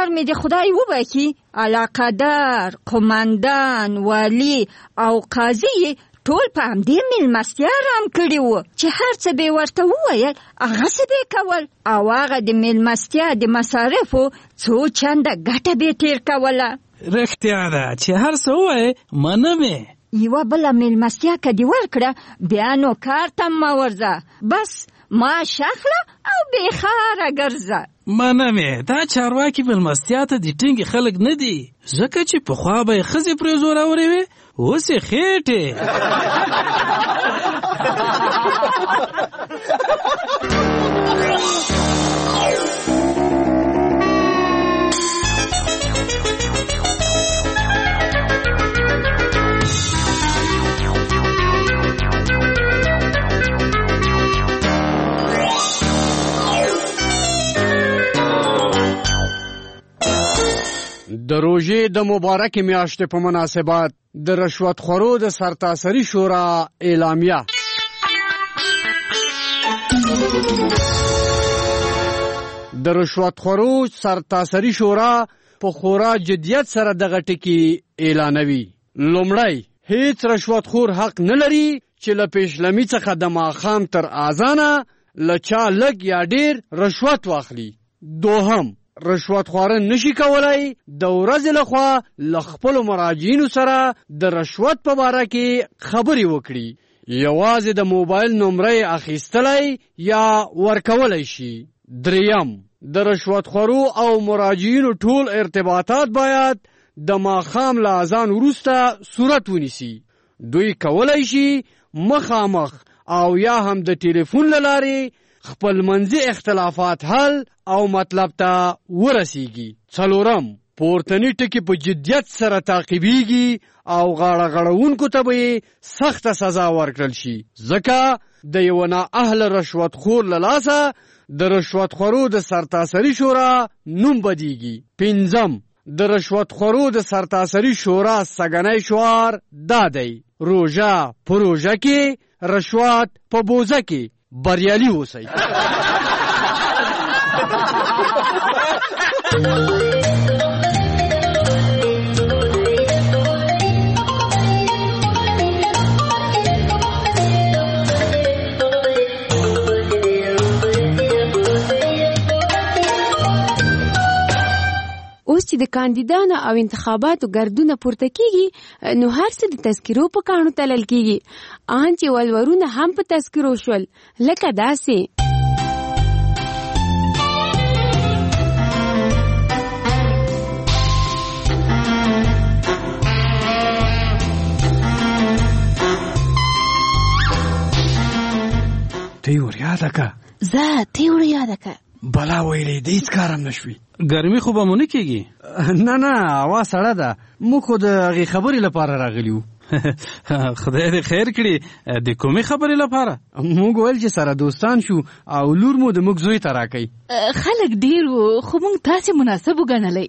پلار مې د خدای وبخي علاقه‌دار، قومندان، والی او قاضي ټول په همدې مېلمستیا رام کړي وو چې هر څه به ورته وویل هغسې به کول او هغه د مېلمستیا د مصارفو څو چنده ګټه به تیر کوله. رښتیا ده چې هر څه ووایې منمې. یوه بله مېلمستیا که دې ورکړه بیا نو کار ته مه ورځه، بس معاش اخله او بېخاره ګرځه. منمې دا چارواکي مېلمستیا ته د ټینګې خلک نه دي، ځکه چې پخوا به یې ښځې پرې زورورې وې، اوس یې خېټې. د روژې د مبارکې میاشتې په مناسبت د رشوتخورو د سرتاسري شورا اعلامیه. د رشوتخورو سرتاسري شورا په خورا جدیت سره دغه ټکی اعلانوي. لومړی، هیڅ رشوتخور حق نه لري چې له پیشلمي څخه د ماښام تر اذانه له چا لږ یا ډیر رشوت واخلي. دوهم، رشوتخواران نشي کولای د ورځې لخوا له خپلو مراجعینو سره د رشوت په باره کې خبرې وکړي. یوازې د موبایل نمرې اخیستلی یا ورکولی شي. دریم، د رشوتخورو او مراجعینو ټول ارتباطات باید د ماښام له اذان وروسته صورت ونیسي. دوی کولی شي مخامخ او یا هم د ټلیفون له لارې خپل منځي اختلافات حل او مطلب ته ورسیږي. څلورم، پورتنی ټکی په جدیت سره تعقیبیږي او غاړه غړونکو ته به سخته سزا ورکړل شي، ځکه د یو نااهله رشوتخور له لاسه د رشوتخورو د سرتاسري شورا نوم بدیږي. پنځم، د رشوتخورو د سرتاسري شورا سګنی شعار دا دی: روژه په روژه کې، رشوت په بوزه کې. بریالي اوسئ. اوس چې د کاندیدانو او انتخاباتو ګردونه پورته کیږي نو هر څه د تذکرو په کاڼو تلل کیږي. ان چې ولورونه هم په تذکرو شول، لکه داسې تی ور یاده که زه تی ور یاده که بلا ویلې د هیڅ کار هم نشوي. ګرمي خو به مو نه کېږي؟ نه هوا سړه ده، موږ خو د هغې خبرې لپاره راغلي وو. خدای دې خیر کړي. د کومې خبرې لپاره؟ موږ ویل چې سره دوستان شو او لور مو د موږ زوی ته راکوي. خلک ډیر وو خو موږ تاسې مناسب وګڼلی.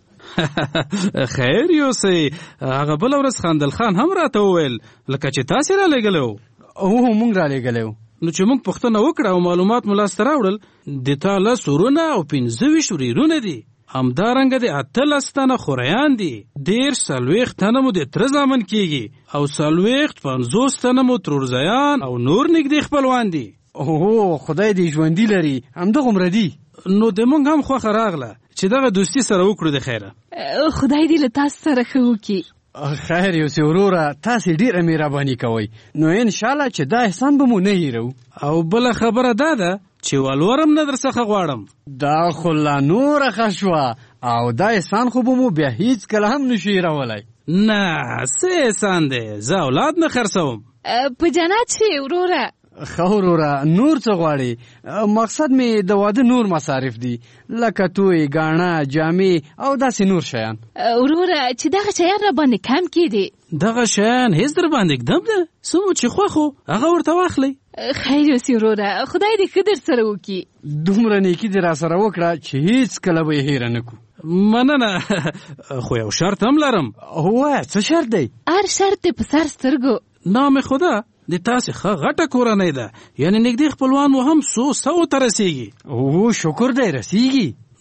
خیر یوسئ. هغه بله ورځ خاندل خان هم راته وویل لکه چې تاسې رالیږلی وو. هو موږ رالیږلی وو. نو چې موږ پوښتنه وکړه او معلومات مو لاسته راوړل، د تا 10 ورونه او 15 ورېرونه دي، همدارنګه د 18 تنه خوریان دي، 40 تنه مو د تره زامن کېږي او 50 تنه مو ترورزیان او نور نږدې خپلوان دي. اوه خدای دې ژوندي لري، همدغومره دي. نو د موږ هم خوښه راغله چې دغه دوستي سره وکړو. د خیره خدای دې له تاسو سره ښه وکړي. خیر یوسې وروره، تاسې ډېره مهرباني کوئ، نو انشاءالله چې دا احسان به مو نه هیرو. او بله خبره دا ده چې ولورم نه در څخه غواړم. دا خو لا نوره ښه شوه، او دا احسان خو به مو بیا هیڅ کله هم نشو هیرولی. نه څه احسان دی، زه اولاد نه خرڅوم. په جنت شي وروره. ښه وروره، نور څه غواړې؟ مقصد مې د واده نور مصارف دي، لکه توی، ګاڼه، جامې او داسې نور شیان. وروره چې دغه شیان را باندې کم کېدي. دغه شیان هیڅ در باندې ږدم ده، څه مو چې خوښ وو هغه ورته واخلئ. خیر اوسې وروره، خدای دې ښه در سره وکړي. دومره نیکي دې را سره وکړه چې هیڅ کله به یې هیره نه کړو. مننه، خو یو شرط هم لرم. وایه څه شرط دی؟ هر شرط دې په سر سترګو. نام خدا د تاسې ښه غټه کورنۍ ده، یعنی نږدې خپلوان مو هم 100 ته رسیږي. او شکر دی رسیږي.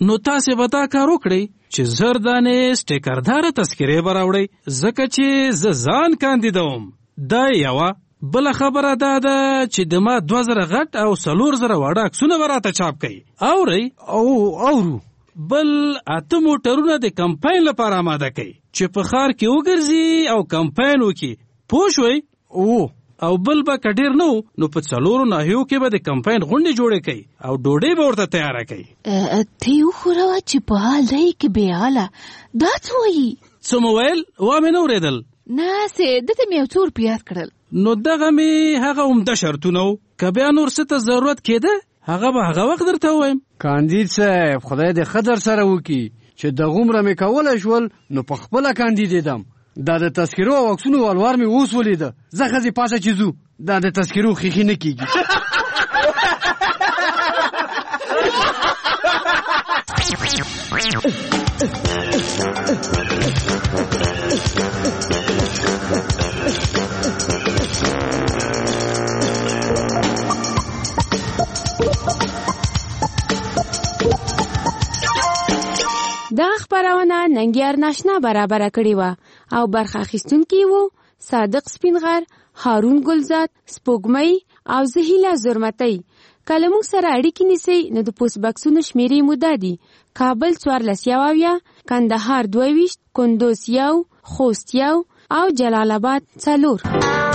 نو تاسې به دا کار وکړئ چې زر دانې سټیکرداره تذکرې به راوړئ، ځکه چې زه ځان کاندیدوم. دا یوه. بله خبره دا ده چې د ما 2000 غټ او 4000 واړه عکسونه به راته چاپ کوي. اورئ؟ اورو. بل 8 موټرونه د کمپاین لپاره آماده کوي چې په ښار کې وګرځي او کمپاین وکړي. پوه شوئ؟ او بل به که ډېر نه نو په 4 ناحیو کې به د کمپاین غونډې جوړې کوي او ډوډۍ به ورته تیاره کوي. ته یې وښوروه چې په حال دی کې بېحاله. دا څه وایي؟ څه مو ویل؟ وا مې نه اورېدل. نه سې دته مې یو څو روپۍ یاد کړل. نو دغه مې هغه عمده شرطونه وو. که بیا نور څه ته ضرورت کېده هغه به هغه وخت درته ووایم. کاندید صاحب خدای دې ښه در سره وکړي چې دغومره مې کولی شول نو په خپله کاندیدېدم. دا د تذکرو او عکسونو والوار مې اوس ولیده. زه ښځې پاسه چې ځو دا د تذکرو خیخي نه کېږي. دا خبرونه ننګیار ناشنا برابر کړی و او برخه اخیستونکي وو صادق سپینغر، هارون ګلزاد، سپوږمۍ او زهیله زرمتۍ. کله موږ سره اړیکې نیسئ نو د پوسټ بکسونو شمیرې مو دا دي: کابل 14 کندهار 22 کندوز 1 خوست 1 او جلال آباد 4.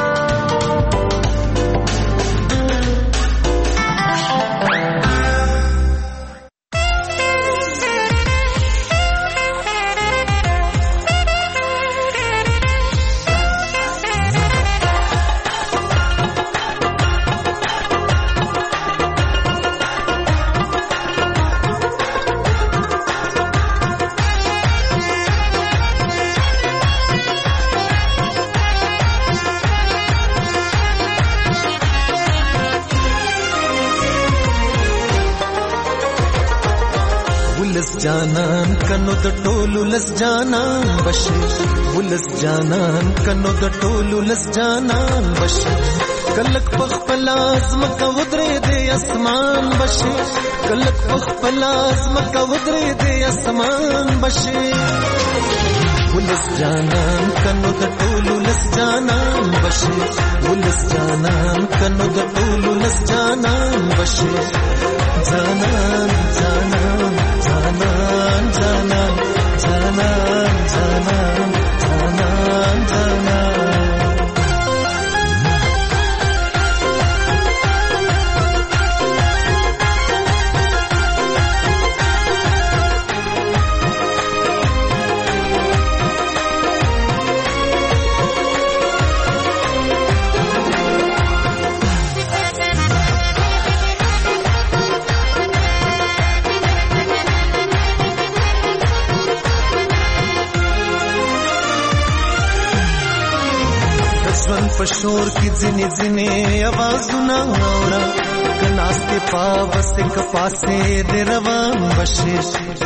جانان کنو د ټولو لس جانان بشي، ولس جانان کنو د ټولو لس جانان بشي. کلک پخپل ازمکه ودرې د اسمان بشي، کلک پخپل ازمکه ودرې د اسمان بشي. ولس جانان کنو د ټولو لس جانان بشي، ولس جانان کنو د ټولو لس جانان بشي. جانان جانان جانان جانان جانان جانان جانان جانان. پشور کی ځنې ځنې आवाजونه اورا کناسته پاوسته کپاسه د روان بشي.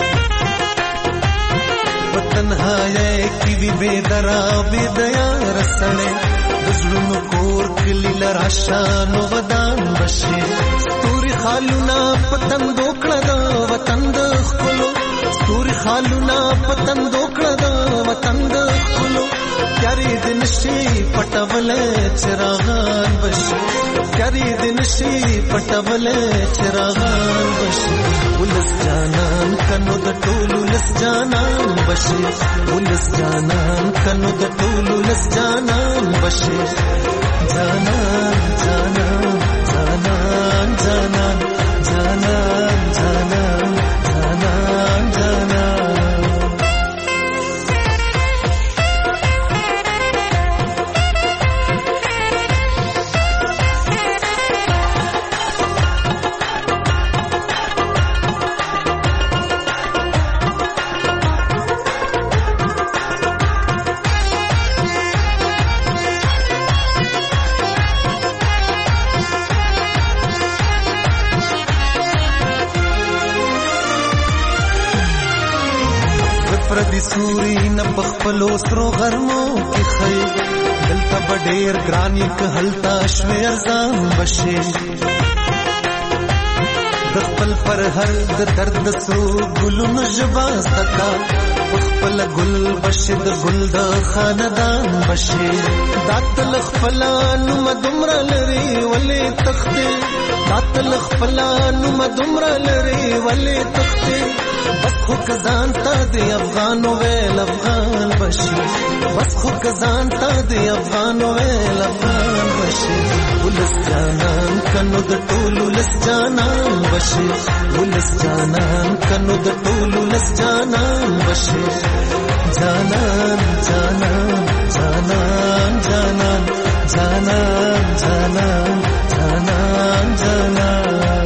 وطنهای کی وی بيدرا بيدیا رسړې دزلونو کور کلی لراشانو ودان بشي. ستوري خالونا پتنګ دوکړه د وطن د خپلو، ستوري خالونا پتنګ دوکړه د وطن د خپلو. پیاری دن شي پټول چراغان بشي، پیاری دن شي پټول چراغان بشي. ولس جانان کنو د ټولو لس جانان بشي، ولس جانان کنو د ټولو لس جانان بشي. جانان جانان جانان جانان جانان جانان جانان جانان. پردی سوري نه بخپلو سرو غرمو کې خي، دلته بډیر ګرانی که هلتا شوي ارزان بشي. د خپل پر هر د درد سو ګلونو ژبه زدکا خپل ګل بشي د ګل د خاندان بشي داتل خپلان مدمر لري ولې تخته داتل خپلان مدمر لري ولې تخته بس خو کزان تا دی افغان ویل افغان بشي بس خو کزان تا دی افغان ویل افغان بشي ولس جانان کنو د ټولو لس جانان بشي ولس جانان کنو د ټولو لس جانان بشي جانان جانان جانان جانان جانان جانان جانان جانان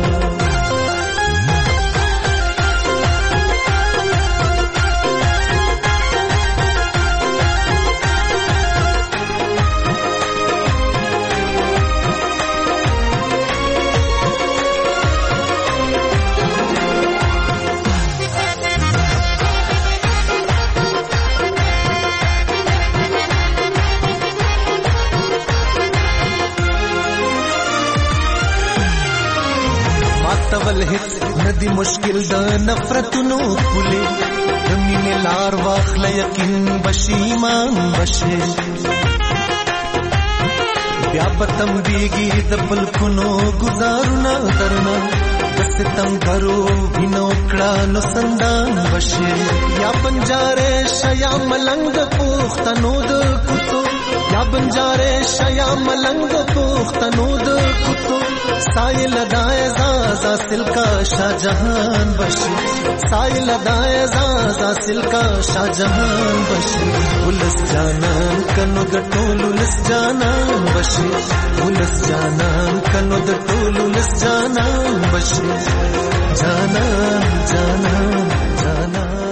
تول هیڅ ندی مشکل د نفرتونو کولې د مینې لار واخله یقین بشي ایمان بشي بیا به تمبېږي د پلکونو ګزارونه درنه د ستمګرو وینو کړه نو سندان بشي یا بنجارې شیا ملنګ د پوښتنو د کوڅو یا بنجارې شیا ملنګ د پوښتنو د کوڅو سایل دای زازا سلکا شاہجہان بشی سایل دای زازا سلکا شاہجہان بشی ولس جانان کنو د ټولو لس جانان بشي ولس جانان کنو د ټولو لس جانان بشي جانان جانان جانان